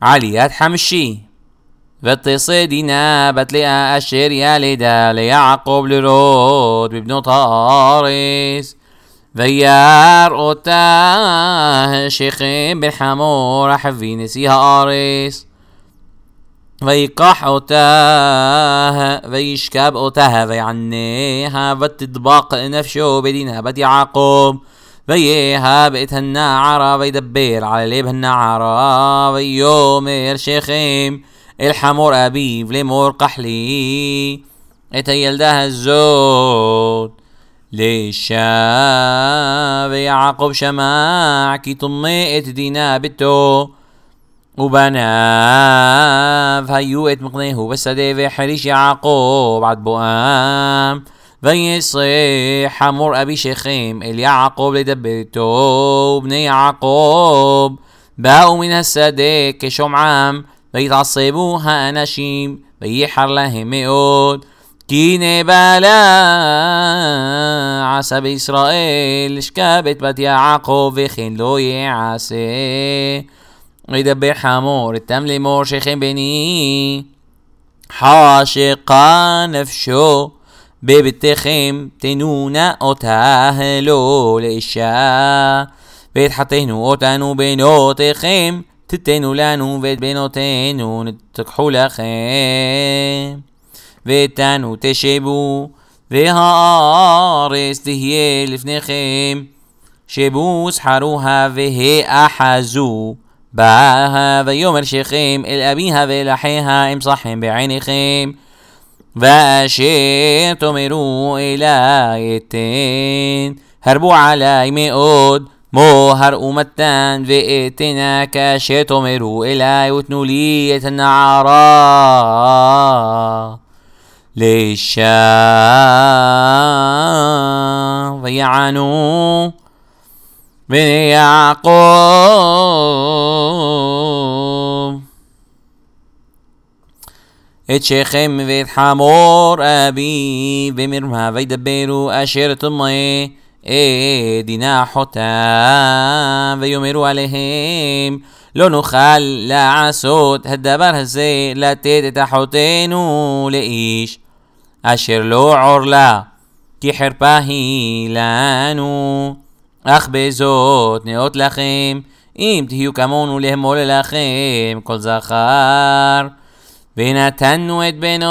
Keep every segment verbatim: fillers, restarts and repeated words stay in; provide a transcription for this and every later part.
عاليات حمشي وتصيدنا بتلقى أشير يا لدا ليعقوب لرود بابن طارس ويار أوتاه شيخين بالحمور حفي نسيها آرس ويقح أوتاه ويشكب أوتاه ويعنيها وتطبق نفسه بدينها بدي يعقوب ويها بيتهنا عرا ويدبر على ليبهنا عرا ويومر شيخين الحمور أبي ولمور قحلي اتيلدها الزود ليشا ويعقوب شماع كي طمئت دينا بتو وبنا فهيوت مقنيه بس ديفي حريش يعقوب عد بوام ويصيح حمور أبي شيخيم اليعقوب لدبتو بني يعقوب باقوا من هالسدك كشمعام ويتعصبوها أناشيم ويحر لهم مئود كي نبالا عسب إسرائيل شكابت بات يعقوب وخين لو يعسي ويدبر حمور التملي مور شيخين بني حاشقا نفشو ببتخيم تنونا أوتاهلو لإشا بيت حطينو أوتانو بينو تخيم تتنو لانو بيت بينو تنو نتكحو لخيم ويتانو تشبو وهارس تهيي لفنخيم شبو سحروها وهي أحزو باها ويومر شيخيم الأبيها ولحيها امصحهم بعينخيم وأشير تمروا إلى يتين هربوا على مئود مو هرقوا متان وإتنا كاشير تمروا إلى وتنولية النعراء ليشا ويعانوا بن يعقوب اتشيخم ويت حمور أبي بمرمها ويدبروا أشير تمي ايه دينا حتا ويمروا عليهم لو نخل لا عسود هدبر هزي لا تيت تحوتينو لإيش أشير لو عرلا كي حرباهي لانو أخبزوت نيوت لخيم إم تهيو كمونو لهم ولا لخيم كل زخار بين تنوت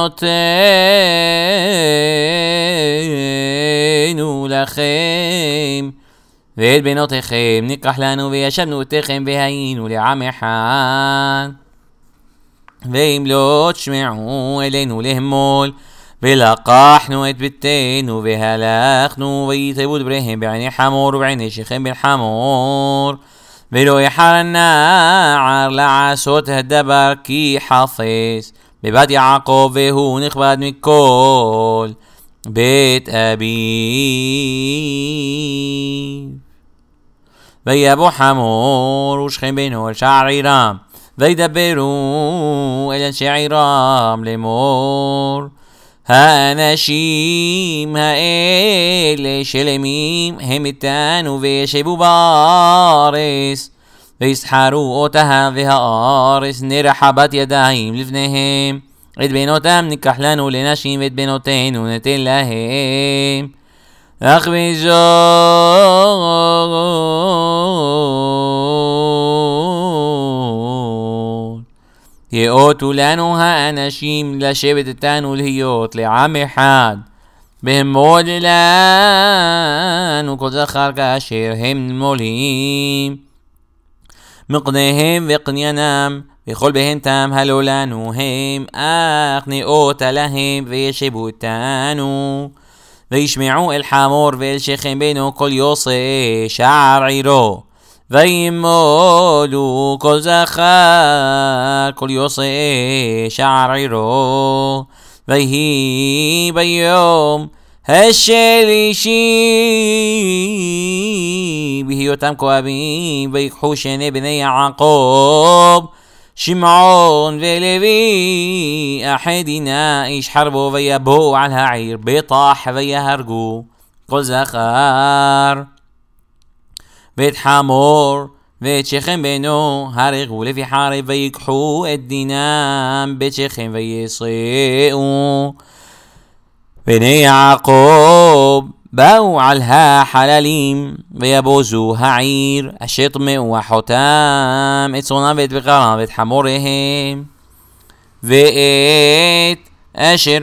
بينوتينو لخيم ويد بينوتخيم نكح لانو ويشبنو تخيم بهينو لعمحان ويملوت شمعو إلينو لهمول بلقاحنو اتبتينو بهلاخنو ويطيبود برهم بعيني حمور وبعيني شيخين بالحمور بلو يحر الناعر لعاسوت هدبر كي حافظ بباد يعقوب وهو نخباد مكول بيت أبي ويابو حمور وشخين بينو الشعيرام ويدبروا إلى الشعيرام لمور هانشيم هائل شلميم همتان ويشبو بارس ويسحروا أوتها فيها آرس نرحبت يداهم لفنهم إد بينوتهم نكحلانو لنشيم إد بينوتين ونتين لهم أخبزون يقوتوا لانوها أناشيم لشبت التانو الهيوت لعامي حاد بهم مول لانو كل زخار كاشيرهم المولين مقنيهم وقنينام بيخل بهم تام هلو لانوهم أخني أوتا لهم ويشبو التانو ويشمعوا الحمور والشيخين بينو كل يوصي شعر عيرو ويمولوا كل زخار كل يوصي شعر عيرو ويهي بيوم هالشليشي بهيو تمكو أبي بيكحوشن بني يعقوب شمعون ولوي أحدنا إيش حربوا ويبو على عير بيطاح ويهرقوا كل زخار بيت حمور ואת שכם בנו הרגו לפי חרב ויקחו את דינם בית שכם ויסרעו. בני יעקב באו על החללים ויבוזו העיר אשר טמאו אחותם את צאנם ואת בקרם ואת חמוריהם ואת אשר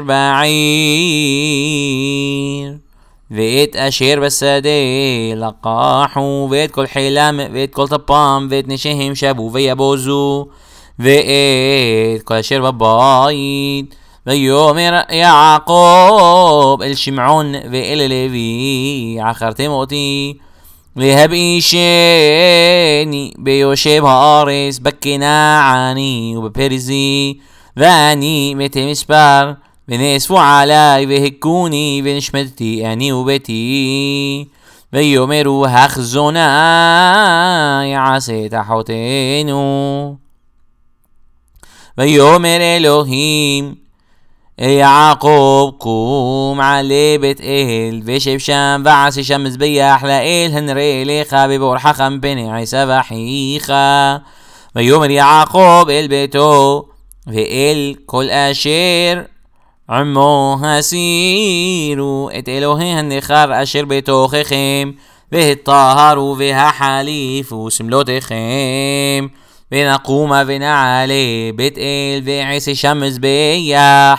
בעיר ואת אשר בשדה לקחו ואת כל חילם ואת כל טפם ואת נשיהם שבו ויבוזו ואת כל אשר בבית. ויאמר יעקב אל שמעון ואל לוי עקרתם אותי להבאישני ביושב הארץ בכנעני ובפריזי ואני מתי מספר ונאספו עלי והכוני ונשמדתי אני וביתי. ויאמרו החזונה יעשה את אחותינו. ויאמר אלוהים אל יעקב קום עלה בית אל ושב שם ועשה שם מזבח לאל הנראה לך בבורחך מפני עשיו אחיך. ויאמר יעקב אל ביתו ואל כל אשר עמו הסירו את אלוהי הנכר אשר בתוככם והטהרו והחליפו סמלותיכם ונקום ונעלה בית אל ועשה שם מזבח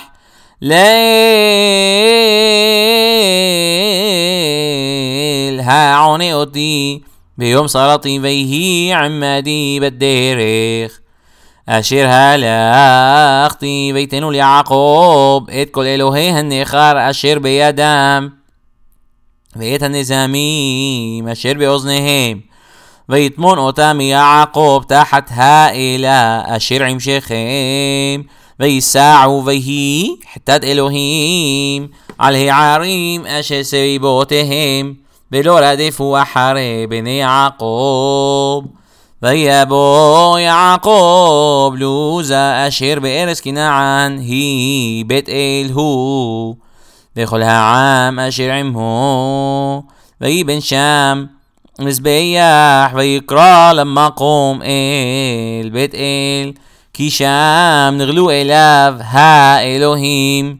לאל העונה אותי ביום סרתי ויהי עמדי בדרך אשר הלכתי. ויתנו ליעקב את כל אלוהי הנכר אשר בידם ואת הנזמים אשר באוזניהם ויטמון אותם יעקב תחת האלה אשר עם שכם ויסעו ויהי חטאת אלוהים על הערים אשר סביבותיהם ולא רדפו אחרי בני יעקב. ויבוא יעקב לוזה אשר בארץ כנען היא בית אל הוא וכל העם אשר עמו ויבן שם מזבח ויקרא למקום אל בית אל כי שם נגלו אליו האלוהים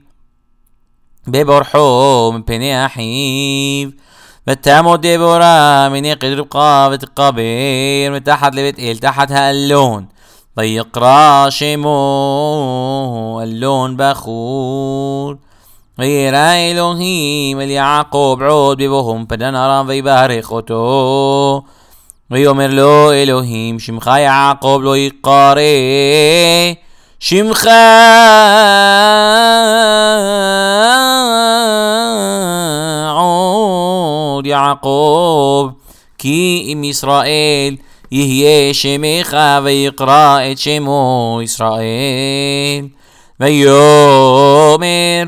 בבורחו מפני אחיו. ותעמוד דבורה מנקד רבקה ותקבר מתחת לבית אל תחת האלון ויקרא שמו אלון בחור. וירא אלוהים אל יעקב עוד בבואם פדן ארם ויברך אותו. ויאמר לו אלוהים שמך יעקב לא יקרא שמך עוד יעקב כי אם ישראל יהיה שמך ויקרא את שמו ישראל. ויאמר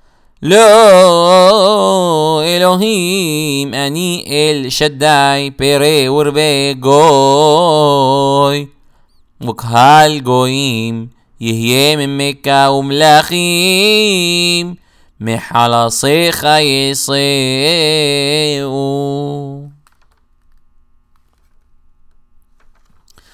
לא אלוהים אני אל שדי פרא ורבה גוי וקהל גויים יהיה ממך ומלכים מחלשיך יסעו.